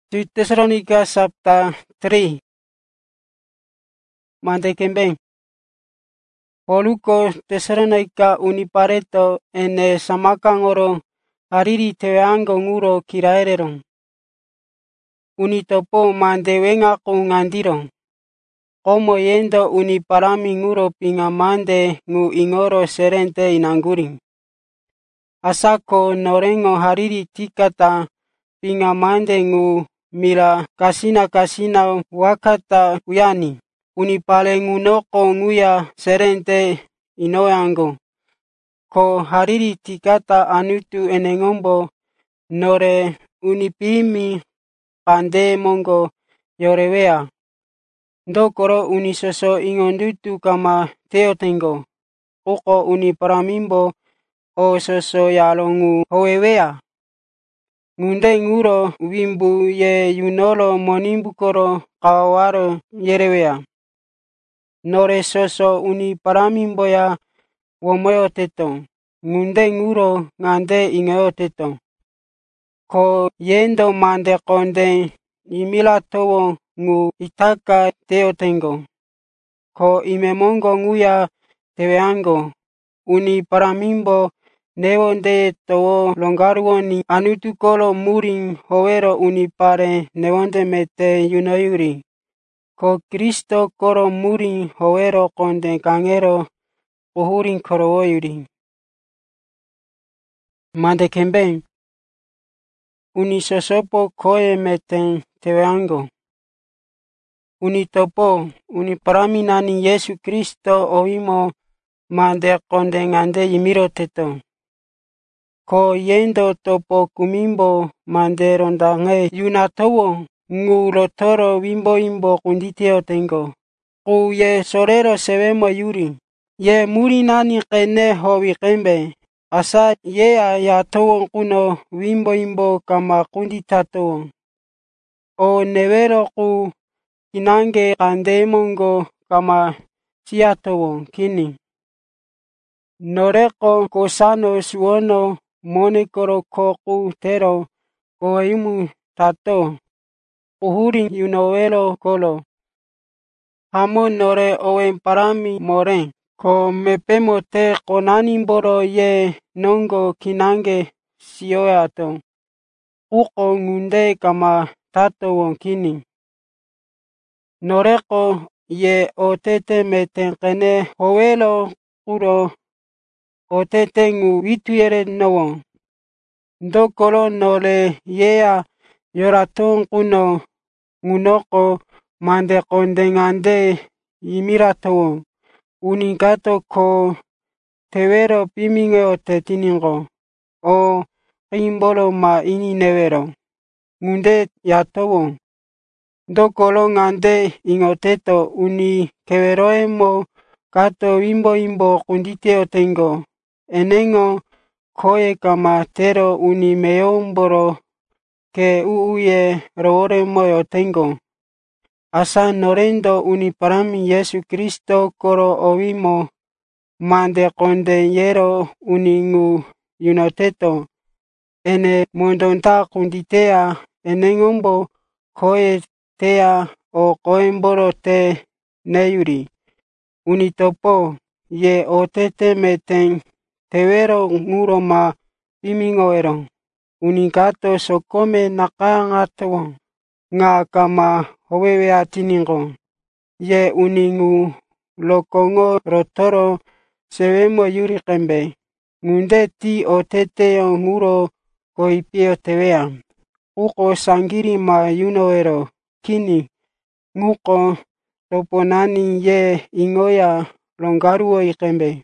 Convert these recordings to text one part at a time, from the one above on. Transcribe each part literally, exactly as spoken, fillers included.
Tu Tesalonika chapter three. Mande kembeng. Poluko Tesalonika unipareto ene samakangoro hariri teweango nguro kiraerero. Unitopo mande wengaku ngandiro. Komo yendo uniparami nguro pinga mande ngu ingoro serente inanguri. Asako norengo hariri tikata pinga mande ngu mila kasina kasina wakata uyani. Unipale ngunoko nguya serente inoyango. Ko hariri tikata anutu enengombo nore unipimi pande mongo yorewea. Ndokoro unisoso ingondutu kama teotengo. Uko uniparamimbo o soso yalongu hoewea. Ngunde nguro wimbu ye yunolo monimbukoro kawaro yerewea. Nore soso uniparamimbo ya womoyo teto. Ngunde nguro ngande ingeyo teto. Ko yendo mande konde imila towo ngu itaka teotengo. Ko imemongo nguya teweango. Uniparamimbo newonde towo longaruoni anutukolo muring howero unipare newonde mete yunoyuri. Ko Kristo koro muring howero konde kangero uhuring korowoyuri. Mande kembeng. Unisosopo koe mete teweango. Unitopo uniparami nani Yesu Kristo oimo mande konde ngande yimiro teto. Ko yendo topo kumimbo mande rondange yunatowo ngu rotoro wimbo imbo kunditeo tengo. Ku ye sorero sewemo yuri. Ye muri nani kene howi kembe. Asa ye ya towo kuno wimbo imbo kama kunditato. O nevero ku kinange kande mongo kama siatowo kini. Noreko kosano suono monekoro koku tero koimu tato. Uhuring yunowelo kolo. Hamo nore owen parami more. Ko mepemo te konanimboro ye nongo kinange sioyato. Uko ngunde kama tato wonkini. Noreko ye otete metenkene howelo kuro otete ngu wituyere nowo. Ndokolo nole yea yoraton kuno ngunoko mande konde ngande yimiratowo. Uningato ko tewero piminge otetiningo. O imbolo ma ini nevero. Ngunde yatowo. Ndokolo ngande ingoteto uni keweroemo kato wimbo imbo kunditeo tengo. Enengo koe kama tero uni meyomboro ke uuye rowore moyo tengo. Asa norendo uniparami Yesu Kristo koro owimo mande konde yero uningu yunoteto. Ene mondonta kunditea enengombo koe tea o koemboro te neyuri. Unitopo ye otete meten tewero nguroma pimingowero. Unigato sokome nakangatowo. Nga kama howewe atiningo. Ye uningu lokongo rotoro sewemo yuri kembe. Ngunde ti oteteo nguro koipio tewea. Uko sangiri ma yunowero. Kini nguko toponani ye ingoya longaruo ikembe.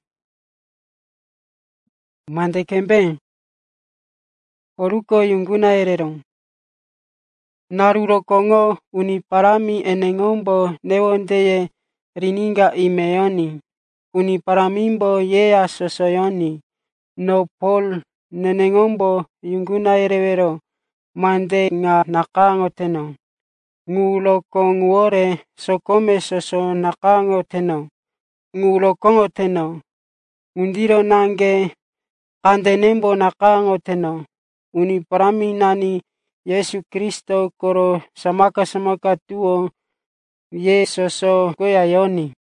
Mande kembe. Oruko yunguna erero. Naruro kongo uniparami enengombo newondeye rininga imeyoni. Uniparamimbo yea sosoyoni. No pol nenengombo yunguna erewero. Mande nga nakango teno. Nguloko nguore sokome soso nakango teno. Ngulokongo teno. Undiro nange kande nembo nakango teno. Uniparami nani Yesu Kristo koro samaka-samaka tuo ye soso koyayoni.